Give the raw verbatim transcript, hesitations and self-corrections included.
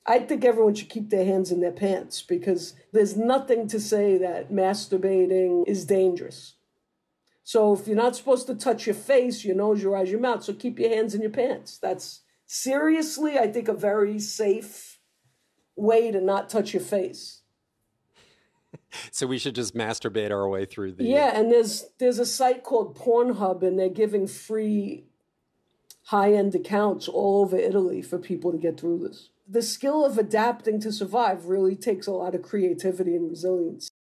I think everyone should keep their hands in their pants because there's nothing to say that masturbating is dangerous. So if you're not supposed to touch your face, your nose, your eyes, your mouth, so keep your hands in your pants. That's seriously, I think, a very safe way to not touch your face. So we should just masturbate our way through the... Yeah, and there's there's a site called Pornhub, and they're giving free high-end accounts all over Italy for people to get through this. The skill of adapting to survive really takes a lot of creativity and resilience.